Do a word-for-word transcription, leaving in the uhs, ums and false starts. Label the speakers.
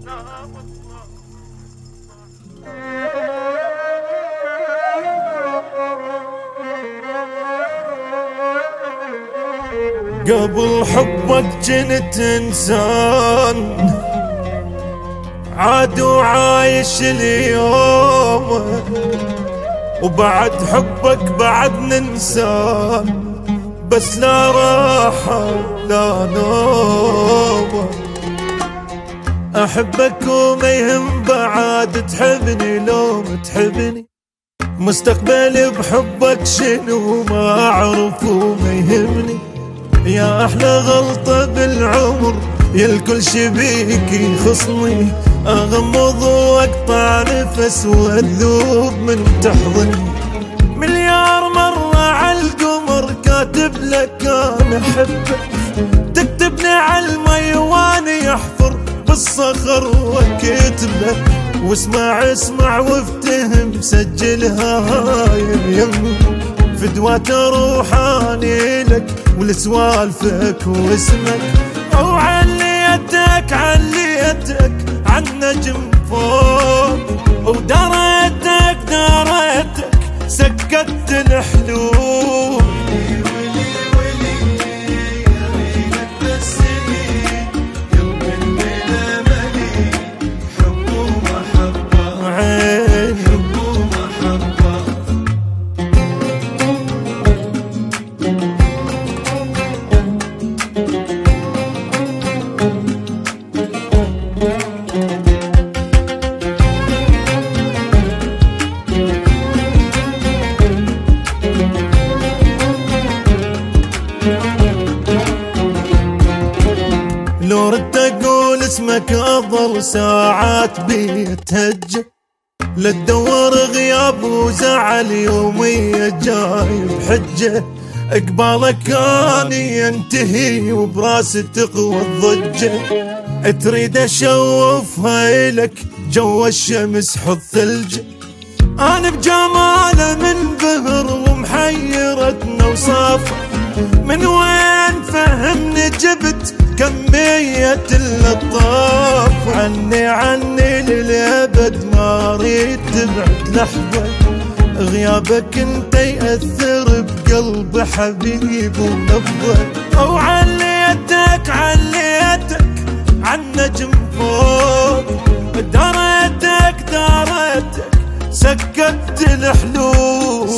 Speaker 1: قبل حبك جنت انسان عاد وعايش اليوم، وبعد حبك بعد ننسان بس لا راحة لا نوم. أحبك وما يهم بعد تحبني لو ما تحبني، مستقبلي بحبك شنو ما أعرف وما يهمني. يا أحلى غلطة بالعمر يا الكل شبيك يخصني، أغمض وأقطع نفس وأذوب من تحضني. مليار مرة عالقمر كاتب لك أنا أحبك، تكتبني عالمي وأنا يحفر بالصخر وكتبك. واسمع اسمع وافتهم سجلها هاي اليم، فدوات روحاني لك ولسوالفك واسمك. او عليتك عليتك عن نجم فوق، وداريتك داريتك سكت الحلول. لو ردت اقول اسمك اظل ساعات بيتهج، لا تدور غياب وزعل يومي جاي بحجه. اقبالك كان ينتهي وبراس تقوى الضجه، تريد اشوفها لك جو الشمس حط ثلج. انا بجماله منبهر ومحيرتنا وصافه، من وين فهمني جبت كمية اللطاف. عني عني للأبد ما اريد تبعد لحظة، غيابك انت يأثر بقلب حبيب ونبضة. او عليتك عليتك عن نجم فوق، داريتك داريتك سكت الحلول.